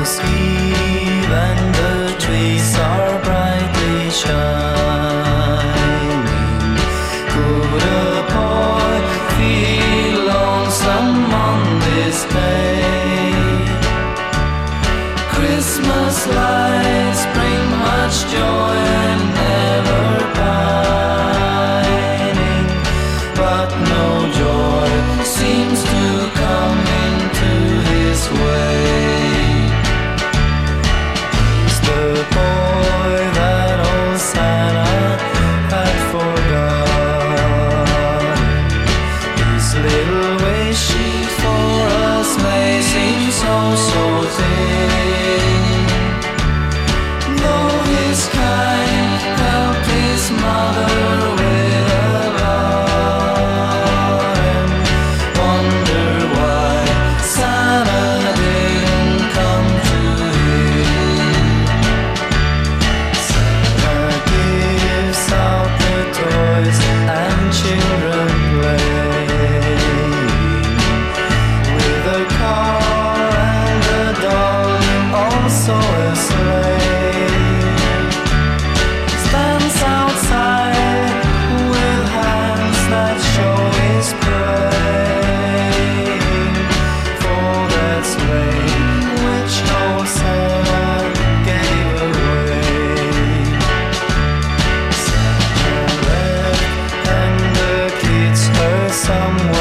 Eve and the trees are brightly shining. Could a boy feel lonesome on this day? Christmas lights bring much joy and never pining, but no joy seems to come into his way. He's the boy that old Santa had forgotten. His little wish for a sleigh seems so thin. Though his kind helped his mother with a lot, and wonder why Santa didn't come to him. Santa gives out the toys and children playing with a car and a doll, also a sleigh. Stands outside with hands that show his praying for that sleigh which old Santa gave away. Santa left and the kids heard someone